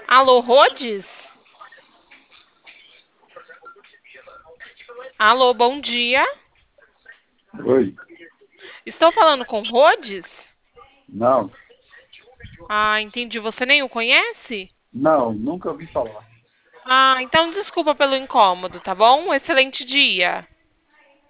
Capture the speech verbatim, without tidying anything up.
Alô, Rhodes? Alô, bom dia. Oi. Estou falando com Rhodes? Não, Ah, entendi. Você nem o conhece? não, nunca ouvi falar. Ah, então desculpa pelo incômodo, tá bom? Um excelente dia.